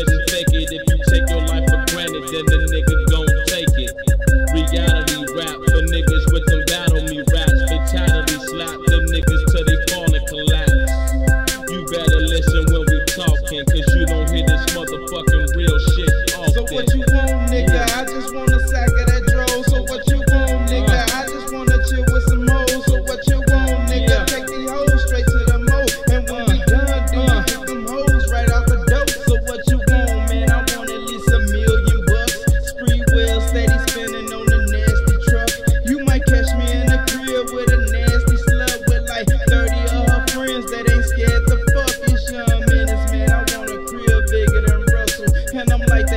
shouldn't fake it. If you take your life for granted, then the nigga gon' take it. Reality rap for niggas with them battle me raps. Fatality slap them niggas till they fall and collapse. You better listen when we talking, cause you don't hear this motherfucking real shit often. So what you want, nigga? I just want a sack of that dro. So what you want, nigga? I just wanna chill with some hoes. So what you want, nigga? Take these hoes straight to the mo. And when we done, get them hoes right off the dope. So what you want, man? I want at least $1 million bucks. Spree will steady spinning on the nasty truck. You might catch me in the crib with a nasty slut with like 30 of her friends that ain't scared to fuck. It's Young Menace, man. I want a crib bigger than Russell, and I'm like that.